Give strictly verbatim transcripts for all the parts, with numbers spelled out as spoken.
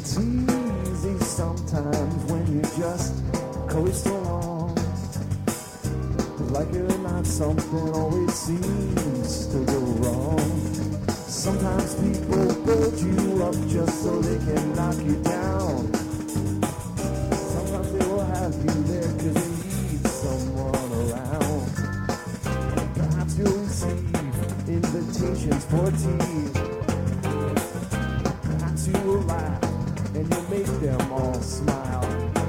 It's easy sometimes when you just coast along. Like it or not, something always seems to go wrong. Sometimes people build you up just so they can knock you down. Sometimes they will have you there because they need someone around. Perhaps you'll receive invitations for tea. Perhaps you will laugh and you'll make them all smile.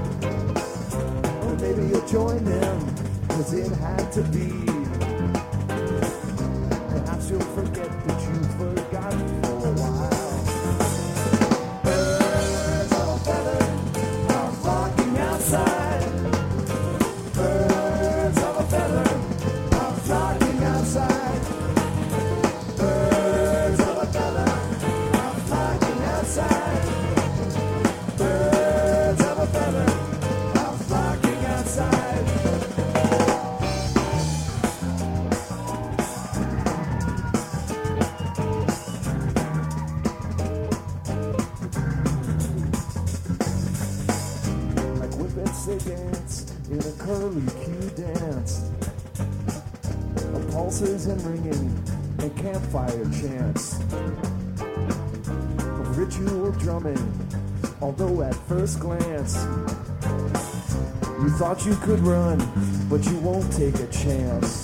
Or maybe you'll join them because it had to be. Perhaps you'll forget that you've forgotten for a while. Birds of a feather are flocking outside. Birds of a feather are flocking outside. Birds of a feather are flocking outside. Birds of a feather are flocking outside. They dance in a curly-Q dance of pulses and ringing and campfire chants of ritual drumming. Although at first glance you thought you could run, but you won't take a chance.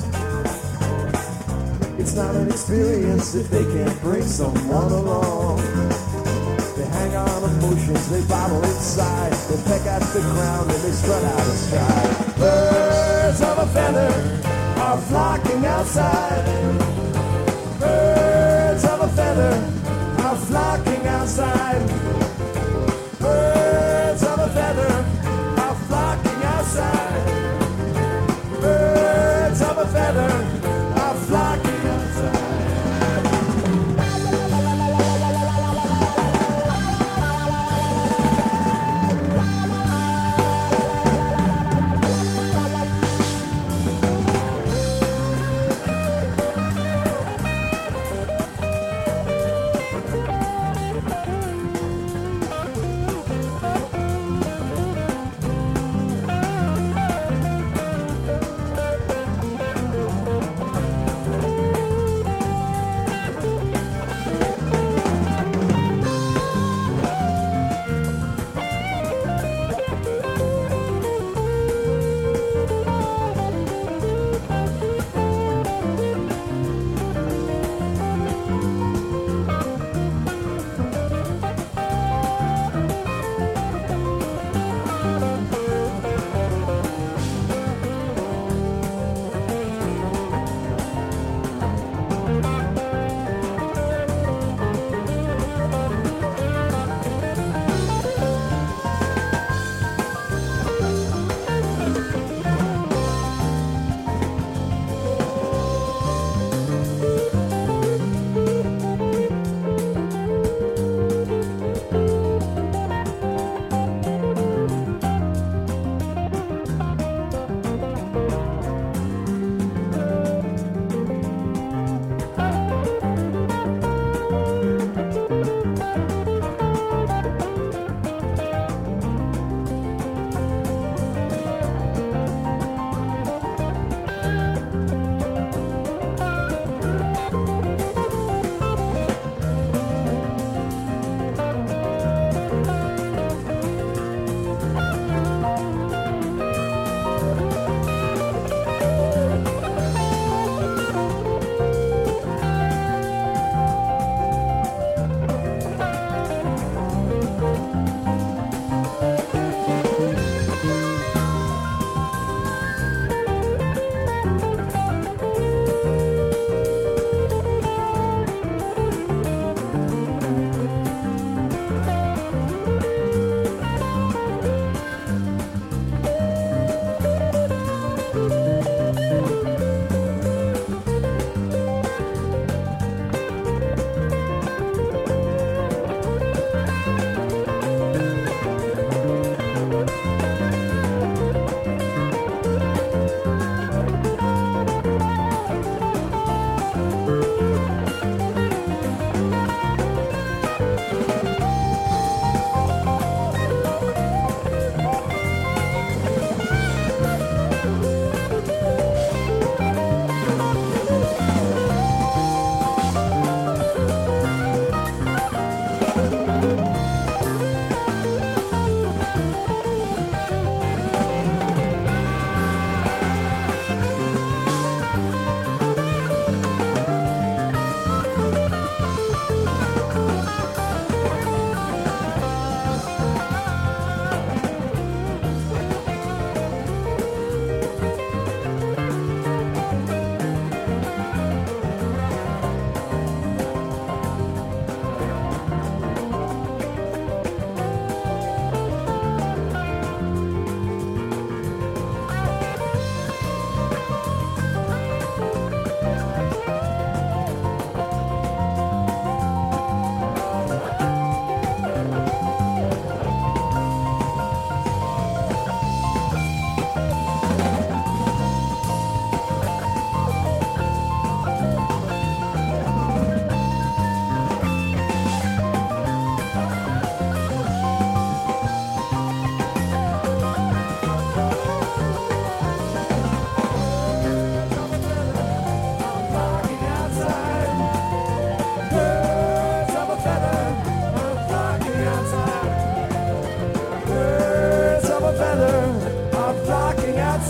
It's not an experience if they can't bring someone along. They hang on emotions, they bottle inside. They peck at the ground and they strut out of stride. Birds of a feather are flocking outside. Birds of a feather are flocking outside. Birds of a feather are flocking outside. Birds of a feather are flocking outside.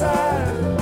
side.